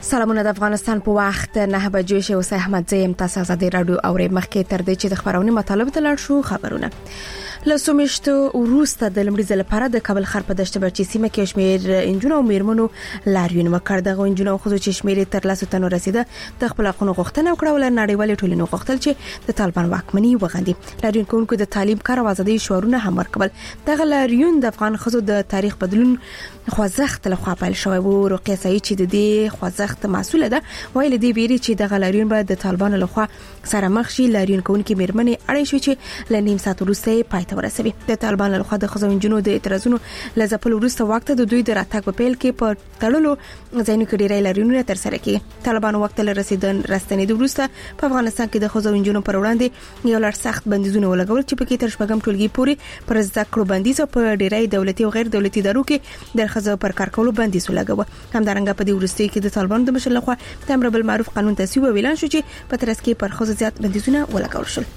سلامونه د افغانستان په وخت 9 بجې شو. اوس احمد زیم تاسو آزادي رادیو اوري مخکې تر دې چې د خبرونې مطالب ته لاړ شو. خبرونه لسومشتو وروسته د لمړي ځل لپاره د کابل ښار په دشت برچی سیمه کې شمیر انجونو او میرمنو لاریون وکړ. د انجونو خو چې شمیر تر لاسو تنو رسیده د خپل حقوقو غوښتنه وکړه ول. نړیوال ټولنې غوښتل چې د طالبان واکمني وغندي. لاریون کوونکو د تعلیم کار او ازادي شعارونه هم ورکول. د لاریون د افغان خزو د تاریخ بدلون خوځښت له خوا پیل شوی و. رقیه سعید چې د دې خوځښت مسؤل ده ویل دی ویري چې د لاریون به د طالبانو له خوا سره مخ شي. لاریون کوونکي میرمنې اړ شوي چې لنیم ساعت وروسته پای ته ورسوي. د طالبانو له خوا د خزو انجونو د اعتراضونو لزپل وروسته وخت د دوی د راتګ په پیل کې په تړلو ځینو کې ډیری لاریونونه تر سره کیږي. طالبانو وخت له رسیدنې وروسته په افغانستان کې د خزو انجونو پر وړاندې یو لړ سخت بندیزونه ولګول چې په کې تر شپږم ټولګي پورې پر زده کړو بندیز او په ډیری دولتي او غیر دولتي ادارو کې د خزو پر کار کولو بندیز ولګاوه. همدارنګه په دې وروستي کې د طالبانو د مشر لخوا د امر بالمعروف قانون تصویب ویلان شو چې په ترڅ کې پر خزو زیات بندیزونه ولګول شول.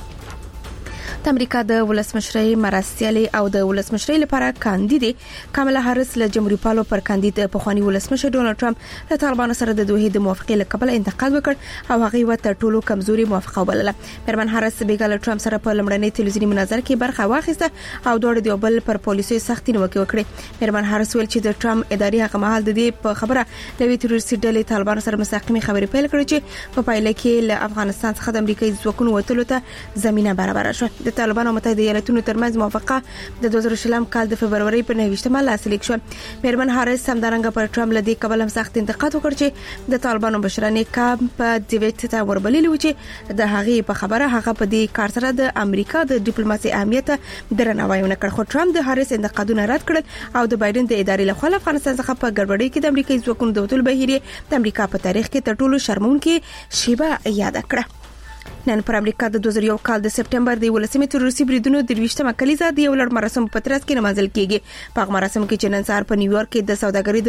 د امریکا د ولسمشرۍ مرستيالي او د ولسمشرۍ لپاره کاندید کاملا هارس له جمهوریت پالو پر کاندید په خواني ولسمشر ډونالد ټرمپ له طالبانو سره د دوه د موافقې لپاره انتقاد وکړ او هغه و تر ټولو کمزوري موافقه وبلله. پرمن هارس بیګل ټرمپ سره په لمړنۍ تلویزیونی مناظره کې برخه واخیسته او دوه د بل پر پالیسي سختي نیوکه وکړه. پرمن هارس ویل چې د ټرمپ اداري هغه مهال د دې په خبره لوي تروریستي ډلې طالبانو سره مستقیمه خبرې پیل کړې چې په پایله کې له افغانستان څخه د امریکایي ځواکونو وټلو ته زمينه برابر شوه. د طالبانو متحده ایالاتونو ترمنځ موافقه د 2020 کال د فبرवरी په 9 لاسلیک شو. پرمن هارس همدارنګه پر ټرمپ لدی قبل هم سخت انتقاد وکړ چې د طالبانو بشرانه کمپ په دیویټ ته وربللی و چې د هغه په خبره هغه په دې کار سره د امریکا د ډیپلوماسي اهمیت درناوی ونکړ. خو ټرمپ د هارس انتقادونه رد کړل او د بایدن د ادارې لخوا افغانستان څخه په ګډوډۍ کې د امریکایي ځواکونو د وټول بهیره د امریکا په تاریخ کې تر ټولو شرمونکې شیبه یاد کړه. نن پر امریکا د 2001 کال د سپټمبر د ولسمې تروریستي بریدونو د 20مه کلیزه د یو لړ مراسم په ترڅ کې نمازل کیږي. په مراسم کې چې نن سهار په نیویارک کې د سوداګرۍ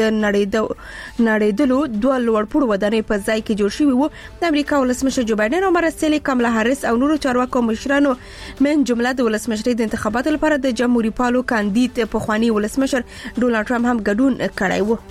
د نړیدلو دوه لوړپوړو ودانۍ په ځای کې جوړ شوی وو. د امریکا ولسمشر جو بایدن او مرستيالي کاملا هارس او نورو چارواکو مشرانو من جمله د ولسمشرۍ د انتخاباتو لپاره د جمهوریت پالو کاندید په خواني ولسمشر ډونالد ټرمپ هم ګډون کړی وو.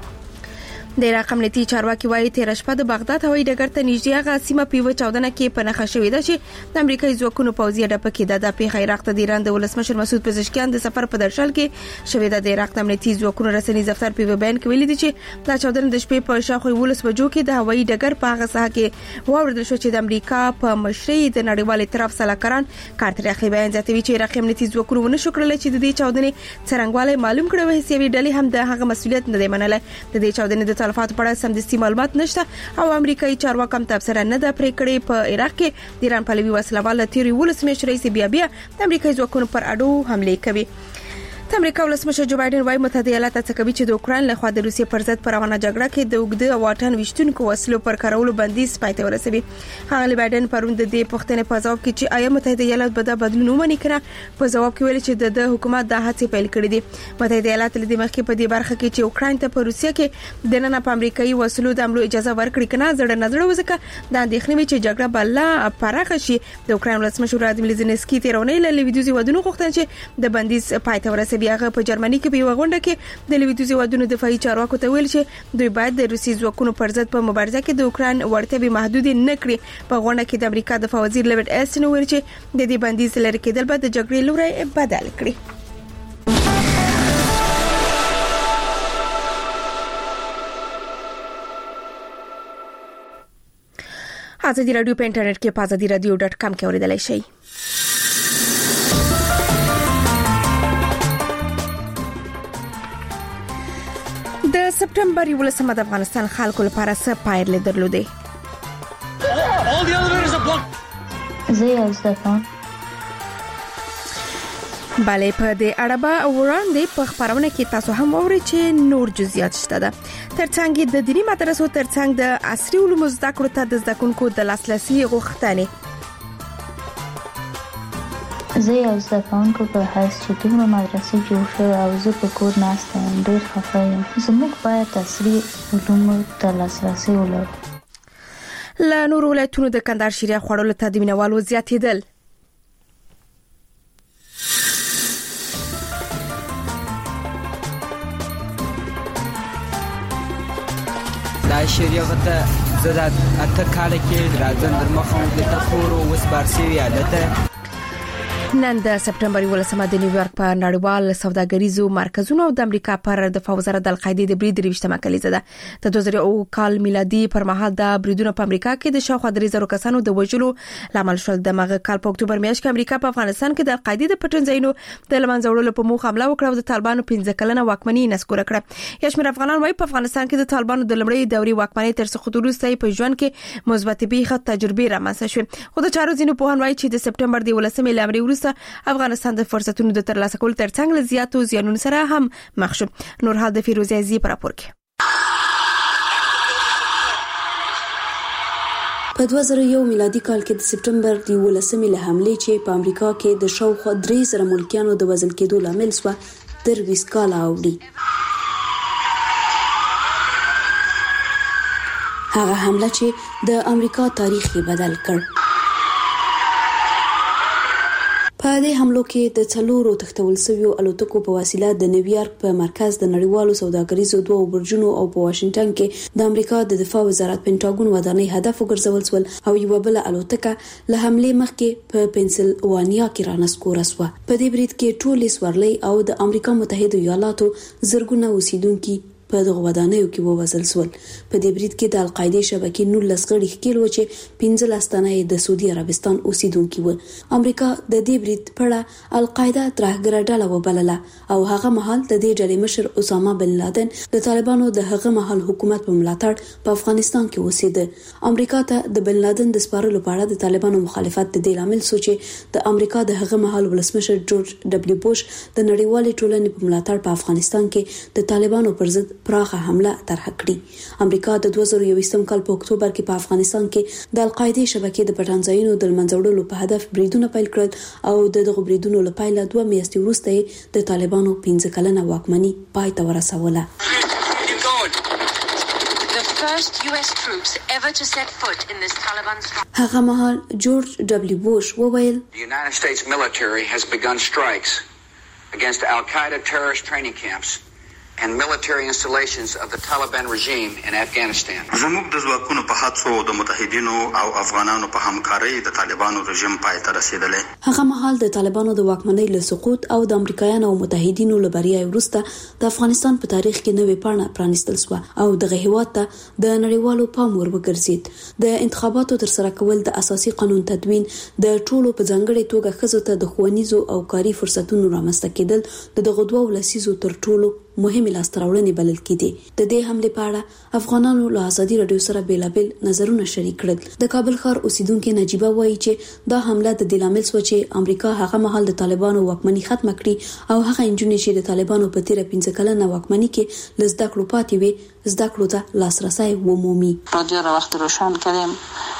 د عراق امنیتي چارواکي وايي تیر شپه د بغداد هوایي ډګر ته نږدې هغه سیمه په 14 کې په نخښه شوې ده چې د امریکایي ځواکونو پوځي اډه پکې د پیښه عراق ته د ایران د ولسمشر مسعود پزشکیان د سفر په درشل کې شوې ده. د عراق امنیتي ځواکونو رسنۍ دفتر په بیان کې ویلي دي چې د 14 د شپې په شاوخوا 12 بجو کې د هوایي ډګر په هغه ساحه کې واوریدل شو چې د امریکا په مشرۍ د نړیوال ائتلاف سلاکاران کارتر اخلي بیان ځاتوي چې عراق امنیتي ځواکونو ونه شو کړل چې د دې چاودنې څرنګوالی معلوم کړو. هیڅ ډلې هم د هغه مسولیت نه دی منل. د دې چاودنې د تلفات په اړه معلومات نشته او امریکایي چارواکي هم تبصره نه ده پرې کړې. په عراق کې د ایران پلوي وسلوال تیری ولسمشر رئیس بیا د امریکایي ځواکونو پر اډو حمله کوي. د امریکا ولسمشر جو بایدن وايي متحده ایالات څخه کوي چې د اوکرين له خوا د روسیې پر ضد پر روانه جګړه کې د وګړو واټن وشتونکو وسلو پر کارولو بندیز پای ته ورسوي. هغه بایدن پروند د دې پوښتنې په ځواب کې چې آیا متحده ایالات به دا بدلون ومني کړه په ځواب کې ویل چې د حکومت د هڅې پیل کړې دي. متحده ایالات له دې مخکې په دې برخه کې چې اوکرين ته په روسیې کې د نن په امریکایي وسلو د حملو اجازه ورکړي کنه زړه نظر وځکه د اندېښنې چې جګړه بل پراخه شي. د اوکرين ولسمشر ولادیمیر زيلنسکي تیرونی له لویدیوزي ودونو غوښتل چې د بندیز پای ته ورسوي. هغه په جرمني کې په وغونډه کې د لویدیوزي ودونو دفاعي چارواکو ته ویل چې دوی باید د روسي ځواکونو پر ضد په مبارزه کې د اوکرين وړتیا محدود نه کړي. په غونډه کې د امریکا دفاع وزیر لیوډ اسټن ویل چې د دې بندیز لري کېدل به د جګړې لوري بدل کړي. آزادي رادیو په انټرنیټ کې په azadiradio.com کې اوریدلای شئ. د سپټمبر 11 د افغانستان خلکو لپاره څه پایلې درلودې؟ زه یو ځکه بله په دې اړه به وړاندې په خبرونه کې تاسو هم اورئ چې نور جزئیات شته ده. ترڅنګ د دینی مدرسو ترڅنګ د عصري علومو زده کړو ته د زده کوونکو د لاسرسي غوښتنې. زه یو زده کوونکی په حیث چې دومره مدرسې جوړ شوې او زه په کور ناسته یم ډېر خفه یم. زموږ باید عصري علومو ته لاسرسی ولرو. له نورو ولایتونو د کندهار شیریا خوړلو ته د مینوالو زیاتېدل. دا شریعت زدت اتکاله کې راځن در مخه د تخورو وسپارسي یادته نن د سپټمبر 18 د نیویارک په نړیوال سوداګریزو مرکزونو د امریکا پر دفاع وزارت د القاعده د برید ریشتمه کلیزه ده د 2000 کال میلادي پر مهال د بریدونو په امریکا کې د شاوخوا 3000 کسانو د وژلو لامل شول د مغه کال په اکتوبر میاشت کې امریکا په افغانستان کې د القاعده د پټنځینو د لمنځه وړلو په موخه حمله وکړه او د طالبانو 15 کلنه واکمني نسکور کړه یشمیر افغانان وايي په افغانستان کې د طالبانو د لمړی دوري واکمنۍ تر څو خطرسته په ژوند کې مثبت بیخه تجربه رامنځته شوه خو د چارو ځینو په هان وايي چې د سپټمبر د 18 لامري ورسته افغانستان د فرصتونو د ترلاسه کولو ترڅنګ له زیاتو زیانونو سره هم مخ شو نور حال د فیروزه عزیزی پر راپور کې په 2001 میلادي کال کې د سپټمبر د 18 له حمله چې په امریکا کې د شاوخوا 3000 ملکیانو د وژل کېدو لامل شو تر 20 کال اوړي هغه حمله چې د امریکا تاریخ یې بدل کړ په دې حملو کې د څلورو تختول سویو الوتکو په وسیله د نیویارک په مرکز د نړیوالو سوداګریزو دوه برجونو او په واشنگټن کې د امریکا د دفاع وزارت پینټاګون ودانۍ هدف وګرځول شول او یو بل الوتکه له حمله مخکې په پنسلوانیا کې رانسکور شو په دې برید کې ټولې سورلۍ او د امریکا متحده ایالاتو زرګونه اوسیدونکو په دغه ودانیو کې ووژل شول په دې برید کې د القاعده شبکې 19 غړي ښکېل و چې 15 تنه د سعودي عربستان اوسیدونکو و امریکا د دې برید په اړه القاعده ترهګره ډله وبلله او هغه مهال د دې ډلې مشر اسامه بن لادن د طالبانو د هغه مهال حکومت په ملاتړ په افغانستان کې اوسېده امریکا ته د بن لادن د سپارلو په اړه د طالبانو مخالفت د دې لامل سو چې د امریکا د هغه مهال ولسمشر جورج ډبلیو بوش د نړیوالې ټولنې په ملاتړ په افغانستان کې د طالبانو پر ضد پراخه حمله طرح کړې امریکا د 2021 کال په اکتوبر کې په افغانستان کې د القاعده شبکې د پټنځایونو د لمنځه وړلو په هدف بریدونه پیل کړل او دغه بریدونو لپاره 2 میاشتې وروسته د طالبانو 15 کلنه واکمني پای ته ورسوله هغه مهال جورج ډبلیو بوش وویل The United States military has begun strikes against Al-Qaeda terrorist training camps and military installations of the Taliban regime in Afghanistan. زموږ د ځواکونو په هڅو د متحدینو او افغانانو په همکارۍ د طالبانو رژیم پای ته رسیدلې هغه مهال د طالبانو د واکمنۍ له سقوط او د امریکایانو او متحدینو له بریا وروسته د افغانستان په تاریخ کې نوې پاڼه پرانیستل شو او د هیواد ته د نړیوالو پام ور وګرځید د انتخاباتو تر سره کول د اساسي قانون تدوین د ټولو په ځانګړي توګه خزو ته د ښوونیزو او کاري فرصتونو رامنځته کېدل د دغه دوه ولسیزو تر ټولو مهمه لاستراوړنې بلل کېدي د دې حمله په اړه افغانانو له ازادي رادیو سره بیلابل نظرونه شریک کړل د کابل ښار اوسیدونکو نجيبه وایي چې دا حمله د دلامل سو چې امریکا هغه مهال د طالبانو واکمني ختم کړي او هغه انجونې چې د طالبانو په تیر 15 کلنه واکمني کې لزدا کړو پاتې وي زدا کړو ته لاسرسي ومومي رادیو را وقت روشن کردیم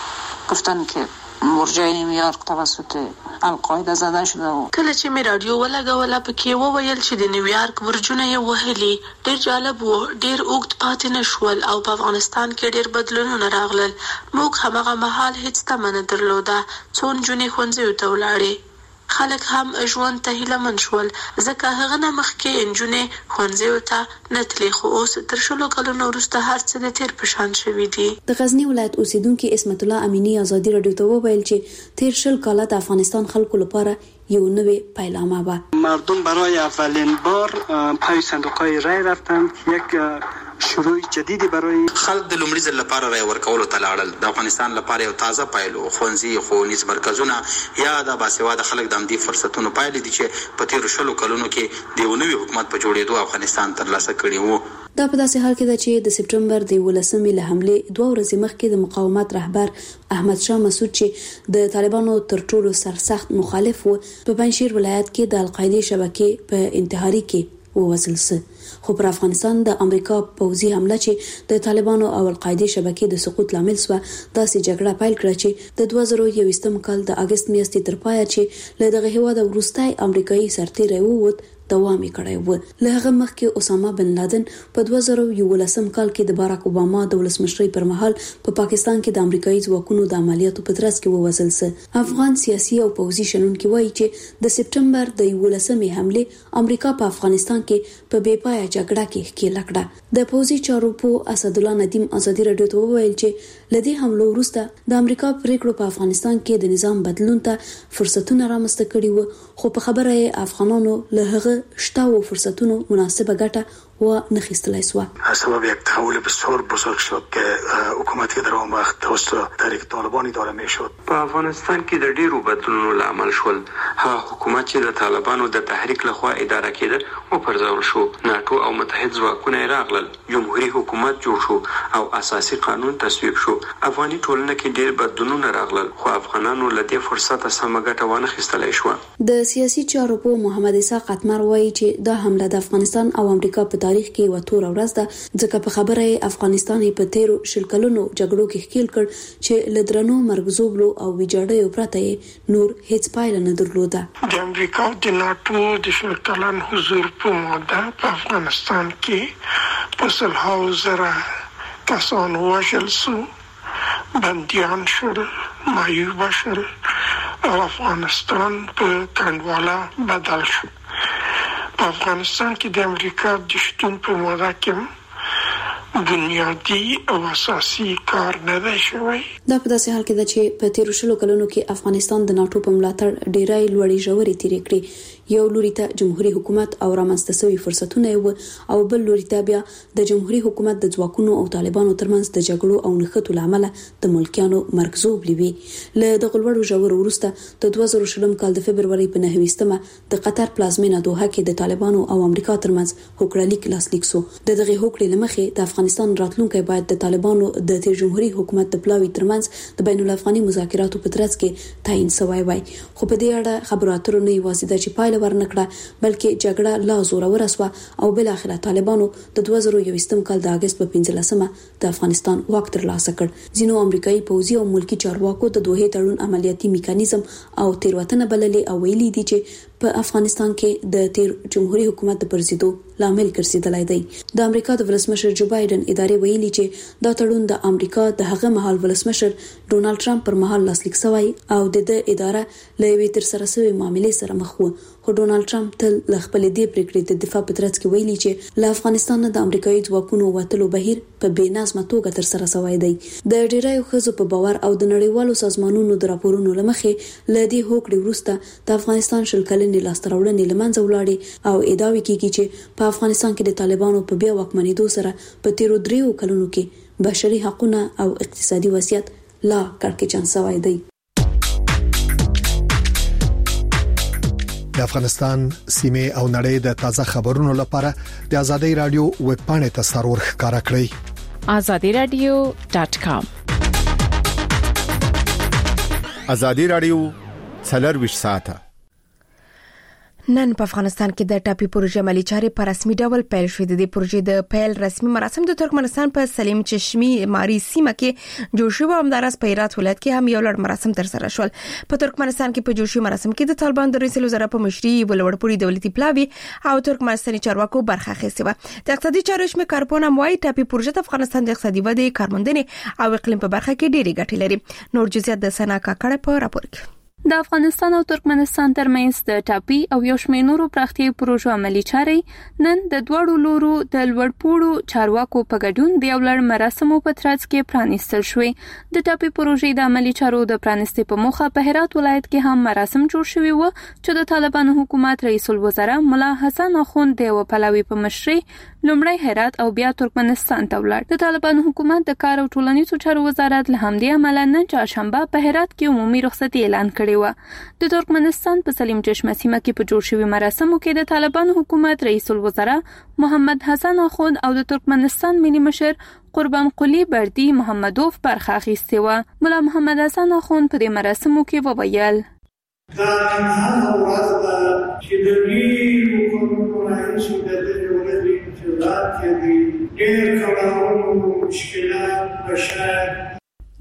گفتن که برجای نیویورک توسط القاعده زده شده و کله چې می رادیو ولګوله پکې وویل چې د نیویورک برجونه یې وهلي ډیر جالب وو ډیر اوږد پاتې نشول او په افغانستان کې ډیر بدلونونه راغلل موږ همغه مهال هیڅ تمه نه درلوده څو نجونې ښوونځیو ته ولاړې خلک هم ژوند ته هیلهمن شول ځکه هغه نه مخکې نجونې ښوونځیو ته نه تلې خو اوس تر 10 کلونو وروسته هر څه د تیر په شان شوي دي د غزنی ولایت اوسیدونکو اسمت الله امینی ازادي رادیو ته وویل چې تیر 10 کال د افغانستان خلکو لپاره یو نوې پیلامه و مردم برای اولین بار پای صندوق‌های رای رفتن یک شروع جدیدی برای خلک د لومړي ځل لپاره رای ورکولو ته لاړل د افغانستان لپاره یو تازه پایلو ښوونځي ښوونیز مرکزونه یا د باسواده خلک د همدې فرصتونو پایلې دي چې په تیرو 10 کلونو کې د یو نوي حکومت په جوړېدو افغانستان ترلاسه کړی وو دا په داسې حال کې ده چې د سپټمبر د 18 له حمله 2 ورځې مخکې د مقاومت رهبر احمد شاه مسعود چې د طالبانو تر ټولو سرسخت مخالف و په پنځیر ولایت کې د القاعده شبکې په انتحاري کې ووژل شو خو پر افغانستان د امریکا پوځي حمله چې د طالبانو او القاعده شبکې د سقوط لامل شو داسې جګړه پیل کړه چې د 2021 کال د اگست میاشتې تر پایه چې له دغه هیواد وروستای امریکایي سرتیری ووت دوام کړی و له هغه مخکې اسامه بن لادن په 2011 کال کې د باراک اوباما د ولسمشرۍ پر مهال په پاکستان کې د امریکایي ځواکونو د عملیاتو په ترڅ کې ووژل شو افغان سیاسي او پوځي شنونکي وایي چې د سپټمبر د 11 حمله امریکا په افغانستان کې په بې پایه جګړه کې ښکېل کړه د پوزي چارو په اسد الله ندیم ازادي رادیو ته وویل چې لدی حمله وروسته د امریکا پریکړو په افغانستان کې د نظام بدلون ته فرصتونه رامنځته کړي وو، خو په خبره یې افغانانو له هغه شتاو فرصتونو مناسبه ګټه و نخستلای سو. سبب یک تحول بسیار بزرگ شد که حکومتی در آن وقت توسط تحریک طالبان اداره میشد. په افغانستان کې د ډیرو بدلونونو لامل شول. ها حکومت چې د طالبانو د تحریک لخوا اداره کېده او پرځول شو، ناتو او متحد ځواکونه راغلل، جمهوریت حکومت جوړ شو او اساسي قانون تصویب شو. افغاني ټولنه کې ډیر بدلونونه راغلل، خو افغانانو له دې فرصت سمه ګټه ونه اخیستلای شو. د سیاسي چارو په محمد اسحاق قطمر وایي چې دا حمله د افغانستان او امریکا په تاریخ کې یو تور ورځ ده، ځکه په خبره افغانستان په تیرو شلکلونو جګړو کې ښکیل کړ چې لدرنو مرګزوبلو او ویجاړیو پرته نور هیڅ پایله نه درلوده. د امریکا د ناتو د شلکلن حضور په موده په افغانستان کې په سلهاو زره کسان وژل شو، بندیان شول، معیوب شول او افغانستان په کنډواله بدل شو. په افغانستان کې د امریکا د شتون په موده کې بنیادی او اساسي کار نه دی شوی. دا په داسې حال کې ده چې په تیرو شلو کلونو کې افغانستان د ناتو په ملاتړ ډیرای لوړې ژورې تیرې کړې. یو لوري ته جمهوریت حکومت او رامنځته شوی فرصتونه او بل لوري ته بیا د جمهوریت حکومت د ځواکونو او طالبانو ترمنځ د جګړو او نښتو لامل د ملکیانو مرګزوب لوي. له دغه لوړو ژورو وروسته د 2020 کال د فبرवरी په 9 د قطر پلازمینه دوحه کې د طالبانو او امریکا ترمنځ هوکړه لیک لاسلیک شو. دغه هوکړې لمخې د افغانستان راتلونکي باید د طالبانو د تیر جمهوریت حکومت د پلاوی ترمنځ د بین الافغاني مذاکراتو په ترڅ کې تعین شوی وای. خو په دې اړه خبرو اترو نه یوازې د پایله ورنکړه، بلکې جګړه لا زوره ورسوه او بل اخر طالبانو د 2021 کال د اگست په 15مه د افغانستان واک ترلاسه کړ. ځینو امریکایي پوځي او ملکی چارواکو د دوه تړون عملیاتي میکانیزم او تیروتنه بللې او ویلي دي چې په افغانستان کې د تیر جمهوریت حکومت د پرځیدو لامل ګرځیدلای دی. د امریکا د ولسمشر جو بایدن ادارې ویلي چې دا تړون د امریکا د هغه مهال ولسمشر ډونالد ټرمپ پر مهال لاسلیک شوی او د اداره لوي تر سره سوي معاملې سره مخ وو. خو ډونالد ټرمپ تل ل خپل دې پریکړې د دفاع په ترڅ کې ویلي چې له افغانستان د امریکایي ځواکونو وټلو بهیر په بې نظمه توګه تر سره شوی دی. د ډیرایو خزو په باور او د نړیوالو سازمانونو د راپورونو لمخې لدی هوکړې وروسته د افغانستان شل کلنې لاسته راوړنې لمنځه ولاړې او ادعاوې کیږي چې په افغانستان کې د طالبانو په بیا واکمنېدو سره په تیرو 3 کلونو کې بشري حقوقونه او اقتصادي وضعیت لا کړکېچن شوی دی. د افغانستان سیمه او نړۍ د تازه خبرونو لپاره د ازادي رادیو ویب پاڼې ته سرور ښکارا کړئ azadiradio.com. ازادي رادیو 24 ساعته. نن په افغانستان کې د ټاپي پروژې عملي چارې په رسمي ډول پیل شوې. د پروژې د پیل رسمي مراسم د ترکمنستان په سلیم چشمي ماري سیمه کې جوړ شو او همدارس په هرات ولایت کې هم یو لړ مراسم تر سره شول. په ترکمنستان کې په جوړ شوي مراسم کې د طالبان د رئیس الوزرا په مشرۍ ولوړپوړي دولتي پلاوي او ترکمنستاني چارواکو برخه اخیستې و. د اقتصادي چارو شمه کارپونه موای ټاپي پروژې د افغانستان د اقتصادي ودې کارموندنې او اقلیم په برخه کې ډېری ګټې لري. نور جزئیات د سنا کاکړه په راپور کې. د افغانستان او ترکمنستان ترمنځ د ټاپي او یو شمېر نورو پراختیايي پروژو عملي چارې نن د دوړو لورو د لوړپوړو چارواکو په ګډون د یو لړ مراسمو په ترڅ کې پرانیستل شوې. د ټاپي پروژې د عملي چارو د پرانیستې په موخه په هرات ولایت کې هم مراسم جوړ شوي و چې د طالبانو حکومت رئیس الوزرا ملا حسن اخوند د پلاوی په مشرۍ لومړی هرات او بیا ترکمنستان ته ولاړ. د طالبانو حکومت د کار او ټولنیزو چارو وزارت له همدې امله نن چهارشنبه په هرات کې عمومي رخصتي اعلان کړی و. د ترکمنستان په سلیم چشمه سیمه کې په جوړ شوي مراسمو کې د طالبانو حکومت رئیس الوزرا محمد حسن اخوند او د ترکمنستان ملي مشر قربان قلی بردی محمدوف برخه اخیستې و. ملا محمد حسن اخوند په دې مراسمو کې وویل: دا هغه ورځ ده چې د ډېرو کلونو راهیسې د دې ورځې انتظار کوي. ډېر کړاوونه، مشکلات، بشر.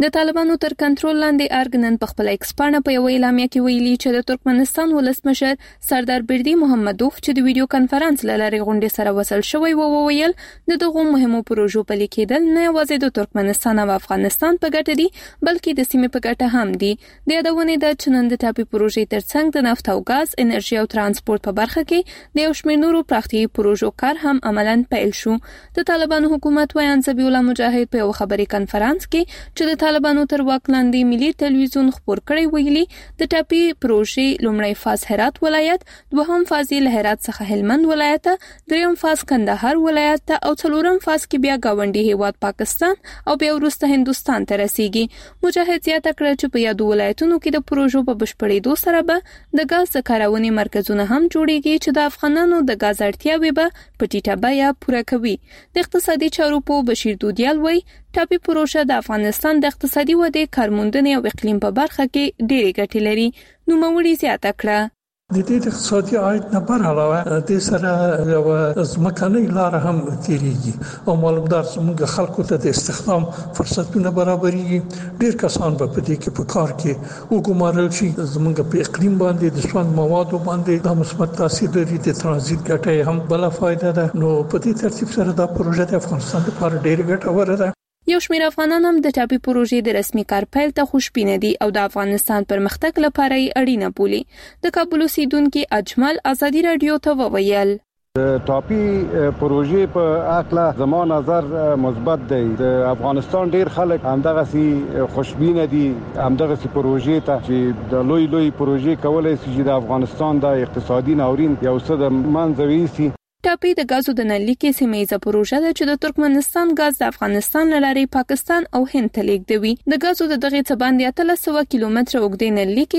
د طالبانو تر کنټرول لاندې ارګنن په خپل ایکسپانه په یو اعلامیه کې ویلي چې د ترکمنستان ولسمشر سردار بردی محمدوف چې د ویډیو کانفرنس لارې غونډې سره وصل شوی وویل دغه مهمو پروژو په لیکیدل نه یوازې د ترکمنستان او افغانستان په ګټه دي بلکې د سیمې په ګټه هم دي. د یادونه ده چې نن د ټاپي پروژې ترڅنګ د نفت او غاز، انرژي او ترانسپورت په برخه کې د یو شمېر نورو پراختیایي پروژو کار هم عملاً پیل شو. د طالبانو حکومت وایي ذبیح الله مجاهد په یو خبري کانفرنس کې چې د طالبانو تر واک لاندې ملي ټلویزیون خبر کړی ویلي د ټاپي پروژې لومړی فاز هرات ولایت، دوهم فاز له هرات څخه هلمند ولایت، دریم فاز کندهار ولایت او څلورم فاز کې بیا گاونډي هیواد پاکستان او بیا وروسته هندستان ته رسیږي. مجاهد زیاته کړه چې په یادو ولایتونو کې د پروژو په بشپړېدو سره به د غاز کارونې مرکزونه هم جوړیږي چې د افغانانو د غاز اړتیاوې به په ټیټه بیه پوره کوي. د اقتصادي چارو په بشیر دودیال وایي ټاپي پروژه د افغانستان د اقتصادي ودې، کارموندنې او اقلیم په برخه کې ډېرې ګټې لري. نوموړي زیاته کړه د دې اقتصادي عاید نه بر علاوه د سره یو ځمکنۍ لار هم تیریږي او معلومدار زموږ خلکو ته د استخدام فرصتونه برابرېږي. ډېر کسان به په دې کې په کار کې وګمارل شي. زموږ په اقلیم باندې د ژوند موادو باندې د مثبت تاثیر لري. د ترانزیت ګټه هم بل فائدہ ده. نو په دې ترتیب سره دا پروژه د افغانستان لپاره ډېر ګټوره ده. یو شمېر افغانان هم د ټاپي پروژې د رسمي کار پیل ته خوشبینه دي او د افغانستان پرمختګ لپاره یې اړینه بولي. د کابل اوسیدونکو اجمل ازادي رادیو ته وویل د ټاپي پروژې په اړه زما نظر مثبت دی. د افغانستان ډیر خلک همدغه سي خوشبینه دي همدغه سي پروژې ته چې د لوی پروژې کولای شي چې د افغانستان د اقتصادي ناورین یو څه د منځوي سي. ټاپي د غازو د نلیکې سیمه پروژه ده چې د ترکمنستان غاز د افغانستان لارې پاکستان او هند ته لیږدوي. د غازو د دغه څه باندې 300 کیلومتره اوږدې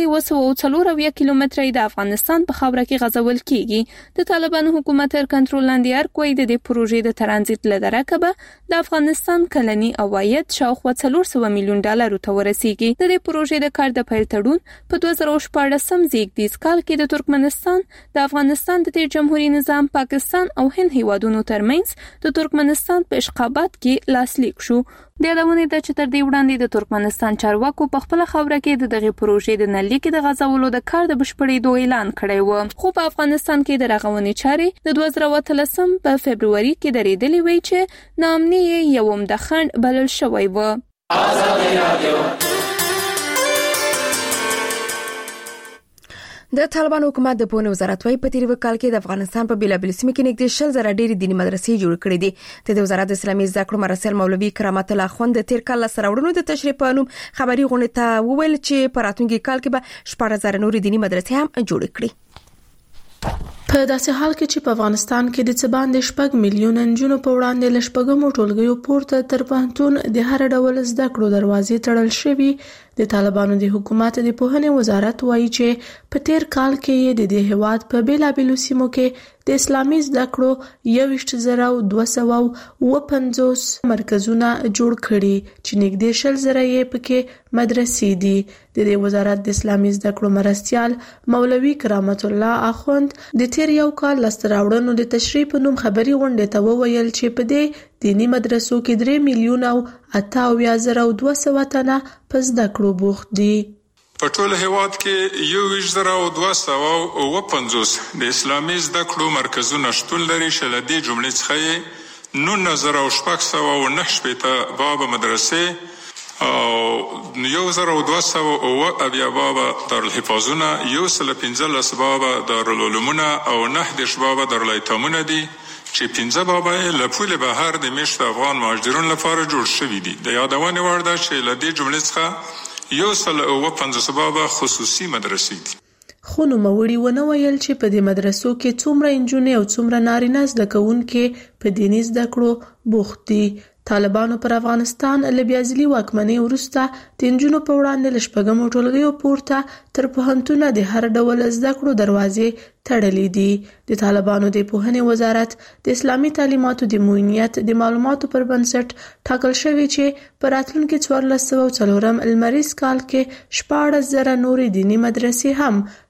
نلیکې 240 کیلومتره د افغانستان په خاوره کې غځول کیږي. د طالبانو حکومت تر کنټرول لاندې کوي د دې پروژې د ترانزیت لدرکبه د افغانستان کلنی عواید شاوخوا 400 میلیون ډالر ته ورسیږي. د دې پروژې د کار د پیل تړون په 2014 زیږدیز کال کې د ترکمنستان د افغانستان د جمهوریت نظام پاکستان او هند هیوادونو ترمنځ د ترکمنستان په اشخابات کې لاسلیک شو. د یادونه ده چې تر دې وړاندې د ترکمنستان چارواکو په خپل خاوره کې د دغه پروژې د نلیکې د غځولو د کار د بشپړېدو اعلان کړی و. خو په افغانستان کې د رغونې چارې د 2013 په فبرवरी کې درېدلې وی چې نامني یوم د خند بلل شوی و. آزادي رادیو د طالبان حکومت د پونه وزارت وايي په تیر وکال کې د افغانستان په بیلابل سیمو کې نږدې 10,000 ډېری دینی مدرسې جوړ کړې دي. د وزارت اسلامي زده کړو مرسل مولوي کرامت الله خوند د تیر کال سره وړاندې د تشریح په نوم خبري غونډه ته وویل چې په راتلونکي کال کې به 14,000 نور دینی مدرسې هم جوړ کړي. په داسې حال کې چې په افغانستان کې د څه باندې 6 میلیون نجونو په وړاندې لشپګمو ټولګیو پورته تر پوهنتون د هر ډول زده کړو دروازې تړل شوي. د طالبانو د حکومت د پوهنې وزارت وایي چې په تیر کال کې د دې هیواد په بیلابلو سیمو کې د اسلامي زده کړو 21,250 مرکزونه جوړ کړي چې نږدې 10,000 یې پکې مدرسې دي. د دې وزارت د اسلامي زده کړو مرستيال مولوي کرامت الله اخوند د تیر یو کال لستراوړنو د تشریح په نوم خبري غونډه ته وویل چې په دې دینی مدرسو کې 3 میلیون او 88,200 تنه په زده کړو بوخت دي. په ټول هیواد کې 21,250 د اسلامي زده کړو مرکزونه شتون لري چې له دې جملې څخه 19,609 باب مدرسې او 1,200 باب دارالحفاظونه 115 باب دارالعلومونه او 9 باب دارالایتامونه دي چې 15 بابا له پول بهر د میشت افغان مهاجرونو لپاره جوړ شوي دي. د یادونه وړ ده چې له دې جملې څخه 1,50 بابا خصوصي مدرسې دي. خو نوموړي ونه ویل چې په دې مدرسو کې څومره انجونې او څومره نارینه زده کوونکي په دیني زده کړو بوخت دي. طالبانو پر افغانستان له بیازلي واکمنۍ وروسته د انجونو په وړاندې لشپګمو ټولګیو پورته تر پوهنتونه د هر ډول زده کړو دروازې تړلې دي. د طالبانو د پوهنې وزارت د اسلامي تعلیماتو د معینیت د معلوماتو پر بنسټ ټاکل شوی چې په راتلونکي 1404 المریز کال کې 14,000 نورې دینی مدرسې هم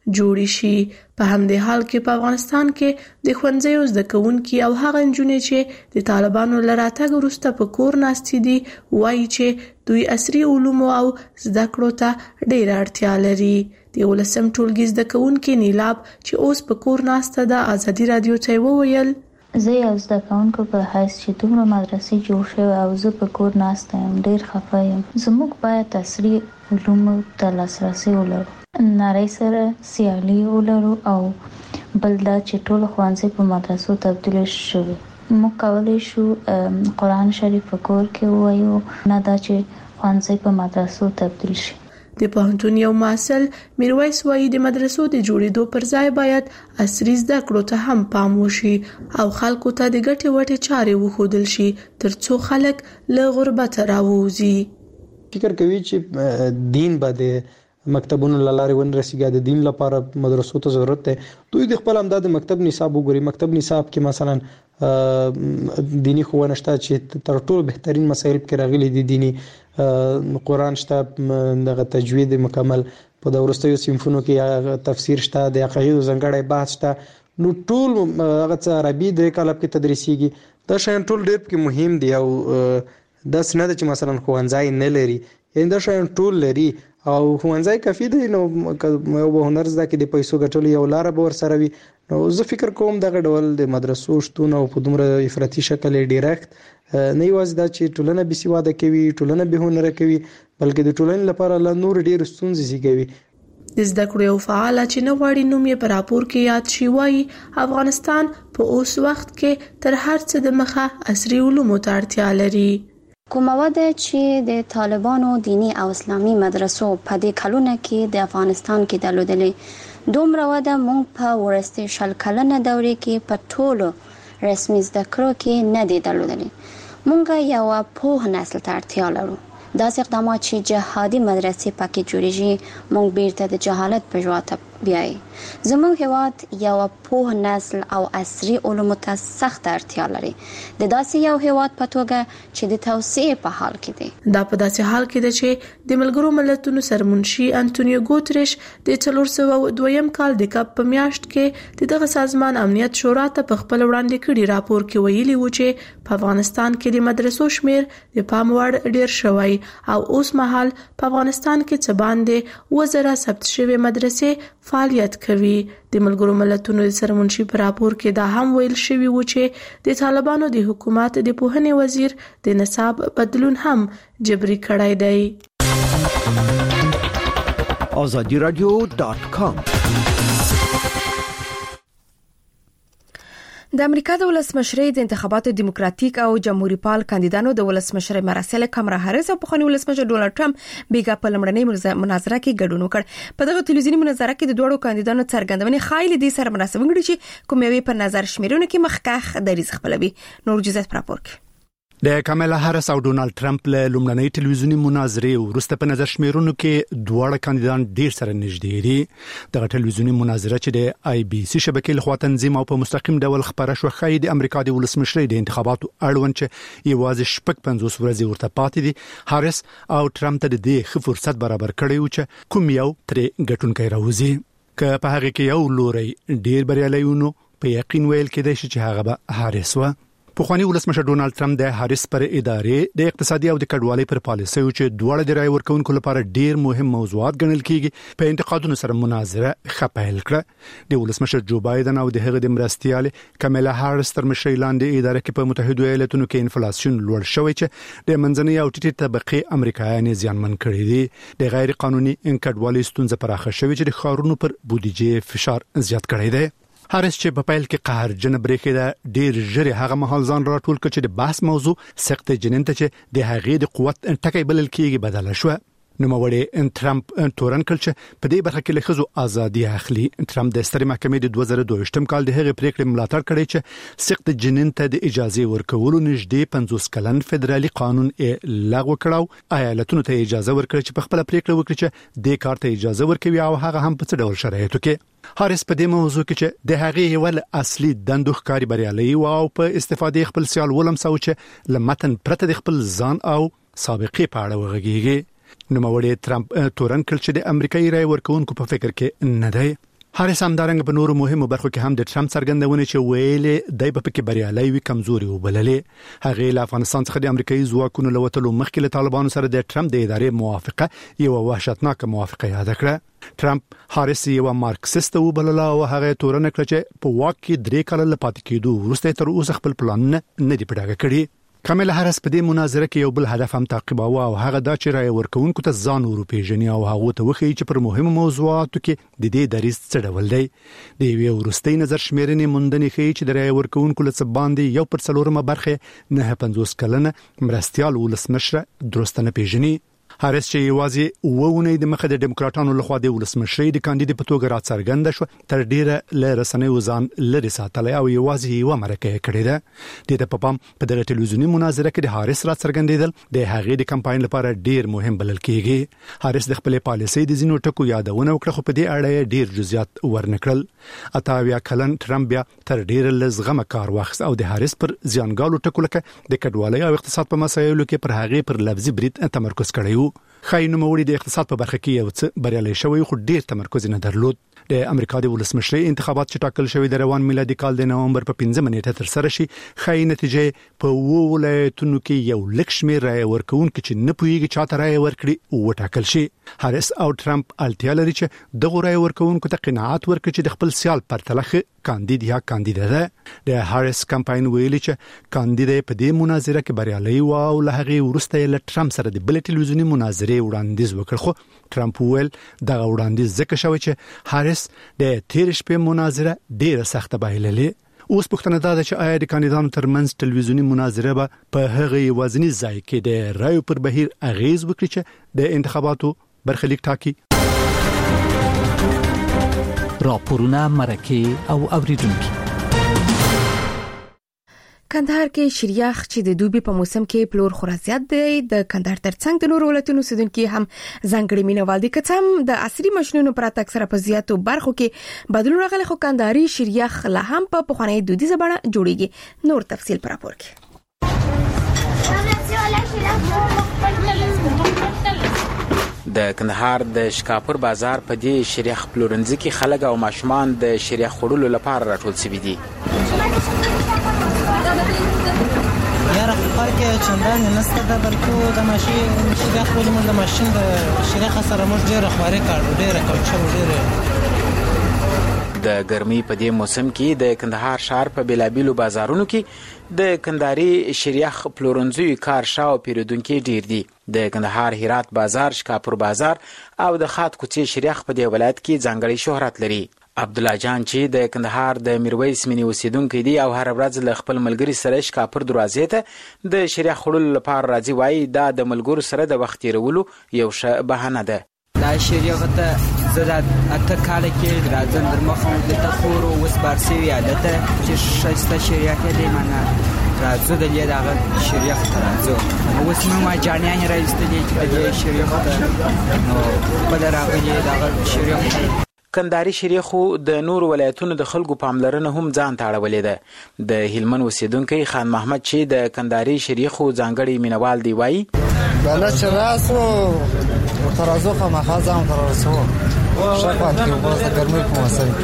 جوړ شي. په همدې حال کې په افغانستان کې د ښوونځیو زده کوونکي او هغه نجونې چې د طالبانو له راتګ وروسته په کور ناستې دي وایي چې دوی عصري علوم او زده کړو ته ډېره اړتیا لري. د 18 ټولګي زده کوونکي نیلاب چې اوس په کور ناسته ده ازادي رادیو ته وویل زه یو زده کوونکو په حیث چې دومره مدرسې جوړ شوی او زه په کور ناسته یم ډېر خفه یم. زموږ باید عصري علومو ته لاسرسی ولرو، نړۍ سره سیالي ولرو او بل دا چې ټول ښوونځي په مدرسو تبدیل شوي. موږ کولی شو قرآن شریف په کور کې ووایو، نه دا چې ښوونځي په مدرسو تبدیل شي. د پوهنتون یو مسؤل میرویس وایي د مدرسو د جوړېدو پر ځای باید عصري زده کړو ته هم پام وشي او خلکو ته د ګټې وټې چارې وښودل شي ترڅو خلک له غربت راووځي. فکر کوي چې دین به د مکتبونو لاره ونرسیږي، د دین لپاره مدرسو ته ضرورت ده. دوی د خپل امداد مکتب نصاب وګوري. مکتب نصاب کې مثلا دینی ښوونه شته چې تر ټولو بهترین مسایل کې راغلي دي. دینی قرآن شته، دغه تجوید مکمل په د ورستیو صنفونو کې تفسیر شته، د عقایدو ځانګړی بحث شته. نو ټول هغه څه عربي د کالب کې تدریسيږي. دا شیان ټول ډېر کې مهم دي او دا څنګه چې مثلا ښوونځی نه لري، یعنی دا شیان ټول لري او ښوونځی کافي دی. نو یو هنر زده کې د پیسو ګټلو یو لار به ورسره وي. نو زه فکر کوم دغه ډول د مدرسو شتون او په دومره افراطي شکل ډیرکټ نه یوازې دا چې ټولنه بې سواده کوي، ټولنه بې هنره کوي، بلکې د ټولنې لپاره لا نور ډېر ستونزې زیږوي. د زده کړو یو فعال چې نه غواړي نوم یې په راپور کې یاد شي وایي افغانستان په اوس وخت کې تر هر څه د مخه عصري علومو ته اړتیا لري. کومه وده چې د طالبانو دینی او اسلامي مدرسو په دې کلونه کې د افغانستان کې درلودلې، دومره وده مونږ په ورستي شل کلنه دورې کې په ټولو رسمي زده کړو کې نه دی درلودلې. مونږ یو پوه نسل ته اړتیا لرو. داسې اقدامات چې جهادي مدرسې پکې جوړیږي مونږ بیرته د جهالت په ژواته بیایي. زموږ هیواد یو پوه نسل او عصري علومو ته سخت اړتیا لري، د داسې یو هیواد په توګه چې د توسعې په حال کې دی. دا په داسې حال کې ده چې د ملګرو ملتونو سرمنشي انټونیو ګوتریش د 402 کال د کپ په میاشت کې د دغه سازمان امنیت شورا ته په خپل وړاندې کړي راپور کې ویلي و چې په افغانستان کې د مدرسو شمیر د پام وړ ډیر شوی او اوس مهال په افغانستان کې څه باندې 1000 ثبت شوی مدرسې فعالیت کوي. د ملګرو ملتونو د سرمنشي په راپور کې دا هم ویل شوی و چې د طالبانو د حکومت د پوهنې وزیر د نصاب بدلون هم جبري کړی دی. azadiradio.com د امریکا د ولسمشرۍ د انتخاباتو دیموکراتیک او جمهوریت پال کاندیدانو د ولسمشرۍ مراسل کمرا هریس او پخوانی ولسمشر ډونالد ټرمپ بیګا په لمړنۍ مناظره کې ګډون وکړ. په دغه تلویزیونی مناظره کې د دوړو کاندیدانو څرګندونې خایل دي سره مناسب غړي چې کوم یو په نظر شمیرونه کې مخکخ دریز خپلوي. نور جزات راپور کوي. د کاملا هریس او ډونالد ټرمپ له لومړنۍ ټلویزیونی مناظرې وروسته په نظر شمیرونو کې دواړه کاندیدان ډیر سره نږدې دي. دغه ټلویزیونی مناظره چې د آی بي سي شبکې لخوا تنظیم او په مستقیم ډول خبره شو خای د امریکا د ولسمشرۍ د انتخاباتو اړوند چې یوازې شپږ 50 ورځې ورته پاتې دي. هریس او ټرمپ ته د دې فرصت برابر کړی و چې کوم یو ترې ګټونکی راوځي. که په هغه کې یو لوري ډیر بریالي ونه په یقین ویل کېدای شي چې هغه به هریس و. پخوانی ولسمشر ډونالد ټرمپ د هریس پر ادارې د اقتصادي او د کډوالۍ پر پالیسیو چې دواړه د رای ورکونکو لپاره ډیر مهم موضوعات ګڼل کیږي په انتقادونو سره مناظره خپل کړه. د ولسمشر جو بایدن او د هغه د مرستيالې کاملا هریس تر مشرۍ لاندې ادارې کې په متحده ایالاتونو کې انفلیشن لوړ شوی چې د منځنۍ او ټیټې طبقه امریکایان زیانمن کړي دي. د غیر قانوني کډوالۍ ستونزه پراخه شوې چې د خارونو پر بودیجه فشار زیات کړی دی. هریس چې په پیل کې قهرجن بریښې ده ډیر ژر هغه مهال ځان راټول کړ چې د بحث موضوع سخت جنین ته چې د هغې د قوت ټکی بلل کېږي بدله شو. نوموړی ټرمپ تورن کړ چې په دې برخه کې له ښځو ازادي اخلي. ټرمپ د سترې محکمې د 2022 کال د هغې پریکړې ملاتړ کړی چې سخت جنین ته د اجازه ورکولو نږدې 50 کلن فدرالي قانون لغوه کړو. ایالتونو ته اجازه ورکړي چې په خپل پریکړه وکړي چې د کار ته اجازه ورکوي او هغه هم په څه ډول شرایطو کې. هریس په دې موضوع کې چې د هغې ول اصلي دندو ښکاری بریالي او په استفاده خپل سیال ولمسو چې لمتن پرته د خپل ځان او سابقې په اړه وغږیږي. نوموړی ټرمپ تورن کړ چې د امریکایي رای ورکوونکو په فکر کې نه دی. هاریس همدارنګ په نورو مهمو برخو کې هم د ټرمپ څرګندونه چې ویلې دای په کې بریالي وي کمزوري وبللې هغه له افغانستان څخه د امریکایي ځواکونو لوتلو مخکې له طالبانو سره د ټرمپ د ادارې موافقه یو وحشتناک موافقه یاد کړه ټرمپ هاریس یو مارکسیست وبلله او هغه تورن کړ چې په واک کې 3 کال لپاره کېدو ورسته تر اوسه خپل پلان نه دی پټاګه کړی کاملا هاریس په دې مناظره کې یو بل هدف هم تعقیباوه او هغه دا چې رای ورکوونکو ته ځان وروپیژني او هغه ته وښیي چې پر مهمو موضوعاتو کې د دې دریځ څه ډول دی د یو ورستۍ نظر شمیرنې موندنې ښیي چې د رای ورکوونکو له څه باندې یو پر څلورمه برخه 950 کلنه مرستيال ولسمشر درسته نه پیژني هاریس چې یوازې وونه د مخه د ډیموکراټانو لخوا د ولسمشرۍ د کاندید په توګه راڅرګند شو تر ډیره ل رسنۍ وزن لري ساتلې او یوازې یو مرکه کړې ده د پپام په دغه ټلویزیونی مناظره کې د هاریس راڅرګندېدل د هغې د کمپاین لپاره ډیر مهم بلل کېږي هاریس د خپل پالیسۍ د زینو ټکو یادونه وکړه خو په دې اړه ډیر جزئیات ورنکړل اتاویا کلن ټرمپ بیا تر ډیر لزغمه کار واخیست او د هاریس پر زیانګالو ټکو لکه د کډوالۍ او اقتصاد په مسایلو کې پر هغې پر لفظي برید تمرکز کړی خاينو موري د اقتصاد په برخه کې یو څه بریالي شوی خو ډیر تمرکز نه درلود د امریکا د ولسمشرۍ انتخابات چې ټاکل شوی د روان میلادي کال د نومبر په 15 نیټه تر سره شي خاين نتیجه په ولایتونو کې یو لکشمیر رای ورکوونکي چې نه پويږي چاته رای ورکړي او ټاکل شي هاریس او ټرمپ الټیا لري چې د غوړای ورکوونکو ته قناعت ورکړي چې د خپل سیال پر تلخ کاندید یا کاندیده ده د هاریس کمپاین ویلي چې کاندیده په دې مناظره کې بریالي و او له هغه ورسته له ټرمپ سره د بل ټلویزیونی مناظره وړاندیز وکړ خو ټرمپ ویل دا وړاندیز ځکه شوی چې هاریس د تیر شپې مناظره ډیره سخته بایللې اوس پوښتنه ده چې آیا د کاندیدانو ترمنځ ټلویزیونی مناظره به په هغه وزنی ځای کې د رایو پر بهیر اغیز وکړي چې د انتخاباتو برخلیک ټاکي راپورونه مرکه او اوریدونکو کندهار کې شریخ چې د دوبي په موسم کې پلور خورازيات دی د کندهار ترڅنګ د نورو ولایتونو اوسیدونکو هم ځانګړي مینوال دي کڅم د عصري ماشينونو پرته اکثره په زیاتو برخو کې بدلون راغلی خو کندهاري شریخ لا هم په پخوانی دودیزه بڼه جوړیږي نور تفصیل پر راپور کې د کندهار د شکاپور بازار په دې شریخ پلورنځي کې خلک او ماشومان د شریخ خورلو لپاره راټول شوي دي یاره فرق چندان نسته د بلکو د ماشین شریخ خورلو د ماشین د شریخ سره موږ ډیره خواري کاړو ډیره کوچو ډیره د ګرمۍ په دې موسم کې د کندهار ښار په بیلابیلو بازارونو کې د کندهاري شریخ پلورنځي کار شاو پیرودونکو ډیر دي د کندهار هرات بازار شکاپور بازار او د خاط کوڅې شریخ په دې ولایت کې ځانګړی شهرت لري عبد الله جان چې د کندهار د میرویس منی اوسیدونکو دی او هر ورځ له خپل ملګری سره شکاپور دروازې ته د شریخ خړل لپاره راځي وای دا د ملګرو سره د وخت تیرولو یو ښه بهانه ده دا شریخ ته زړه اته کال کې راځم در مخه د تخور او وسبارسي عادت چې شایسته شریخ دی منه راځو د دې دغه شریخ راځو او اسمه ما جانیان راځي چې د شریخ ته نو په دراغلي دغه شریخ کندهاري شریخو د نور ولایتونو د خلکو پاملرنه هم ځان ته اړولې ده د هلمند اوسیدونکو خان محمد چې د کندهاري شریخو ځانګړي مینوال دی وای بل چې راسو ترازو خامخا ځان ترازو شپه کې وباسه ګرمي په موسم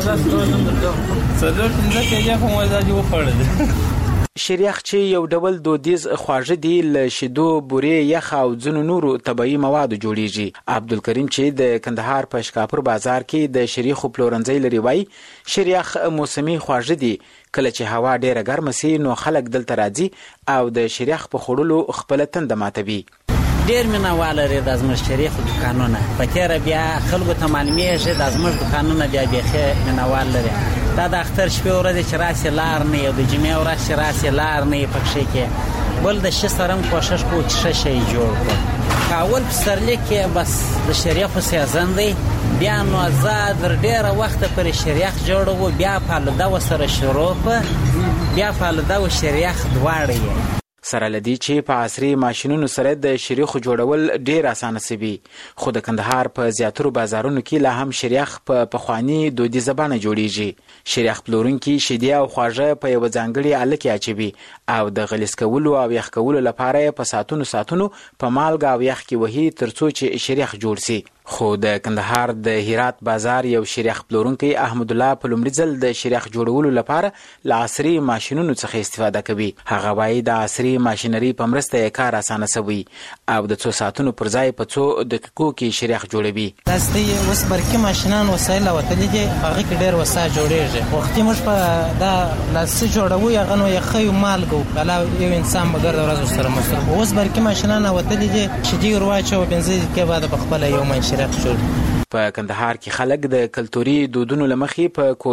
کې څلور پنځه کې هم وځي وخړل شریخ چې یو ډول دودیز خواږه دی له شیدو بورې یخ او ځینو نورو طبیعي موادو جوړیږي عبدالکریم چې د کندهار په شکاپور بازار کې د شریخو پلورنځي لري وای شریخ موسمي خواږه دی کله چې هوا ډیره ګرمه سي نو خلک دلته راځي او د شریخ په خورلو خپل تند ماتوي ډیر مینوال لري د ازمر شریخ دکانونه پکې را بیا خلکو ته معلومیږي د ازمر دکانونه بیا بیخه مینوال لري دا د اختر شپه ورځ چې راسي لار نه یو د جمعې ورځ چې راسي لار نه پکې کې بل د شسرم کوشش کو چې شي جوړ کو کاول پسرلی کې بس د شریخ سیزن دی بیا نو آزاد ډیره وخت پر شریخ جوړو بیا په لدا وسره شروع بیا په لدا و شریخ دواړي سره لدی چې په عصري ماشينونو سره د شریخ جوړول ډیر اسانه سوي خو د کندهار په زیاترو بازارونو کې لا هم شریخ په پخوانی دودیزه بڼه جوړیږي شریخ پلورونکي شیدې او خواږه په یو ځانګړي اله کې اچوي او د غلیظ کولو او یخ کولو لپاره په ساتونو په مالګه او یخ کې وهي ترڅو چې شریخ جوړ شي خو د کندهار د هرات بازار یو شریخ پلورونکی احمد الله په لومړي ځل د شریخ جوړولو لپاره له عصري ماشينونو څخه استفاده کوي. هغه وايي د عصري ماشينري په مرسته یې کار اسانه شوی او د 2 ساعتونو پر ځای په 2 دقیقو کې شریخ جوړوي. تاسو اوس برقي ماشينان وسایل وتلې دي هغه کې ډېر وسایل جوړېږي. وختي موږ په دا لاس جوړوي هغه نو یې خیو مالګو کله یو انسان مګر د ورځې سره مصرف. اوس برقي ماشينان وتلې دي چې دی ورواچو بنزین کې بعد په خپل یو منشرات جوړ. په کندهار کې خلک د کلتوري دودونو لمخې په